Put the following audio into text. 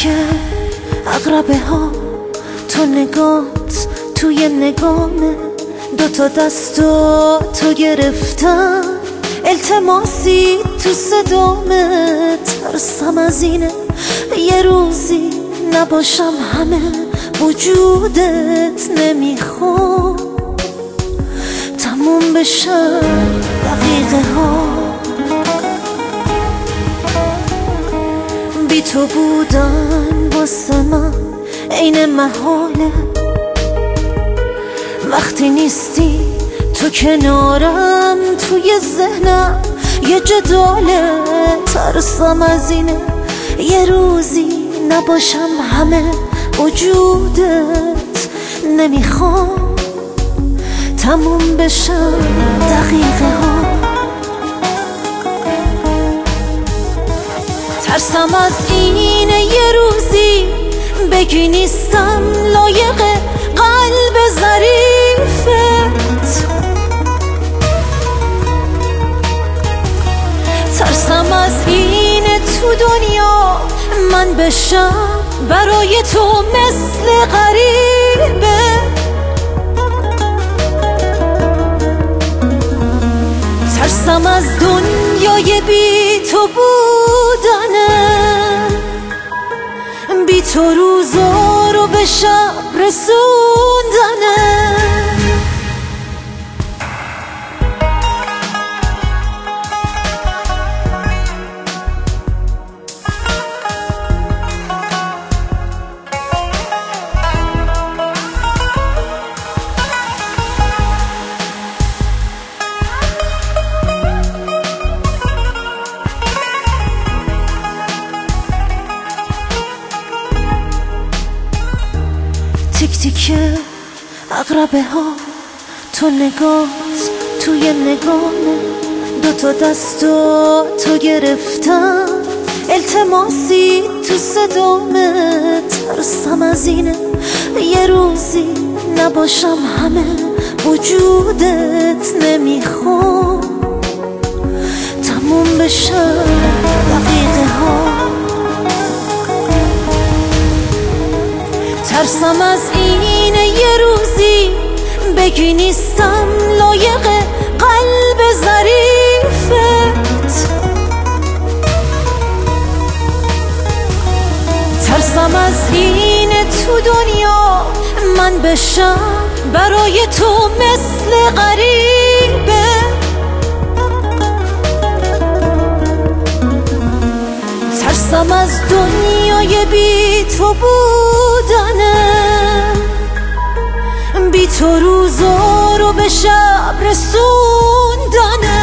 تیکه عقربه ها تو نگات توی نگامه، دوتا دستو تو گرفتم التماسی تو صدامه. ترسم از اینه یه روزی نباشم همه وجودت، نمیخوام تموم بشن دقیقه ها. بی تو بودن واسه من عین محاله، وقتی نیستی تو کنارم توی ذهنم یه جداله. ترسم از اینه یه روزی نباشم همه وجودت، نمیخوام تموم بشن دقیقه ها. ترسم از اینه یه روزی بگی نیستم لایق قلب ظریفت. ترسم از اینه تو دنیا من بشم برای تو مثل غریبه. ترسم از دنیای بی تو بودنه، بی تو روزا رو به شب رسوندنه. تیک تیکه عقربه ها تو نگات توی نگامه، دوتا دستو تو گرفتم التماسی تو صدامه. ترسم از اینه یه روزی نباشم همه وجودت، نمیخوام تموم بشن دقیقه ها. ترسم از اینه یه روزی بگی نیستم لایق قلب ظریفت. ترسم از اینه تو دنیا من بشم برای تو مثل غریبه. ترسم از دنیای بی تو بودنه، بی تو روزا رو به شب رسوندنه.